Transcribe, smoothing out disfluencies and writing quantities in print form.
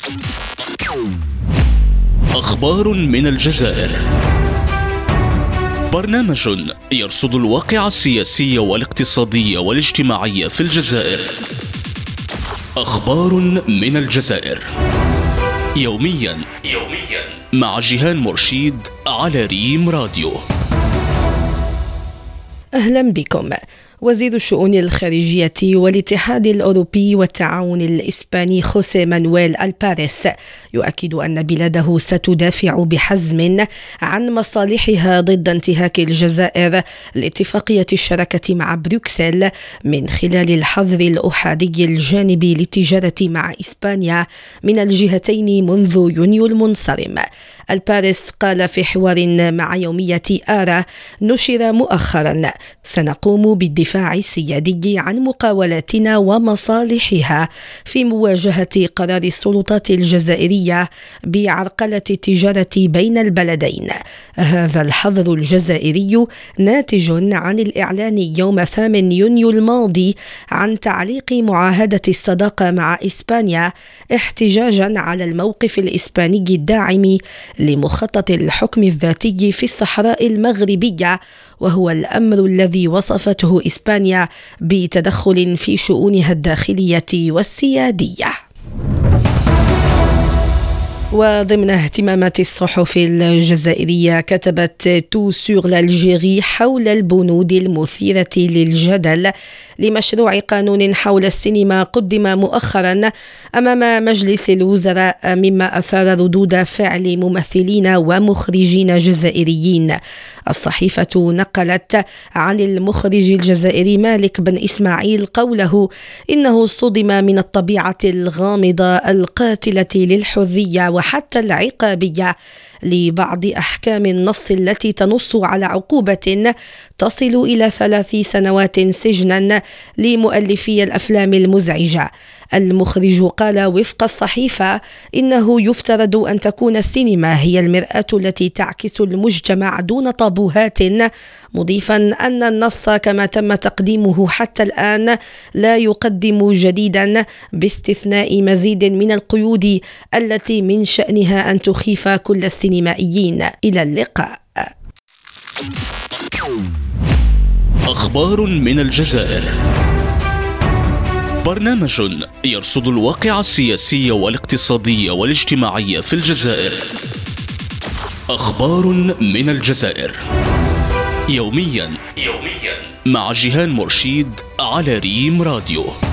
أخبار من الجزائر، برنامج يرصد الواقع السياسي والاقتصادي والاجتماعي في الجزائر. أخبار من الجزائر يوميا مع جيهان مرشيد على ريم راديو. أهلا بكم. وزير الشؤون الخارجية والاتحاد الأوروبي والتعاون الإسباني خوسيه مانويل الباريس يؤكد أن بلاده ستدافع بحزم عن مصالحها ضد انتهاك الجزائر لاتفاقية الشراكة مع بروكسل من خلال الحظر الأحادي الجانبي للتجارة مع إسبانيا من الجهتين منذ يونيو المنصرم. الباريس قال في حوار مع يومية آرا نشر مؤخرا: سنقوم بالدفاع السيادي عن مقاولاتنا ومصالحها في مواجهة قرار السلطات الجزائرية بعرقلة التجارة بين البلدين. هذا الحظر الجزائري ناتج عن الإعلان يوم 8 يونيو الماضي عن تعليق معاهدة الصداقة مع إسبانيا احتجاجا على الموقف الإسباني الداعم لمخطط الحكم الذاتي في الصحراء المغربية، وهو الأمر الذي وصفته إسبانيا بتدخل في شؤونها الداخلية والسيادية. وضمن اهتمامات الصحف الجزائرية كتبت تو سور l'Algérie حول البنود المثيرة للجدل لمشروع قانون حول السينما قدم مؤخرا أمام مجلس الوزراء، مما أثار ردود فعل ممثلين ومخرجين جزائريين. الصحيفة نقلت عن المخرج الجزائري مالك بن إسماعيل قوله إنه صدم من الطبيعة الغامضة القاتلة للحرية وحتى العقابية لبعض أحكام النص التي تنص على عقوبة تصل إلى 3 سنوات سجنا لمؤلفي الأفلام المزعجة. المخرج قال وفق الصحيفة إنه يفترض أن تكون السينما هي المرآة التي تعكس المجتمع دون طابوهات، مضيفا أن النص كما تم تقديمه حتى الآن لا يقدم جديدا باستثناء مزيد من القيود التي من شأنها أن تخيف كل السينمائيين. إلى اللقاء. أخبار من الجزائر، برنامج يرصد الواقع السياسي والاقتصادي والاجتماعي في الجزائر. أخبار من الجزائر يوميا مع جيهان مرشيد على ريم راديو.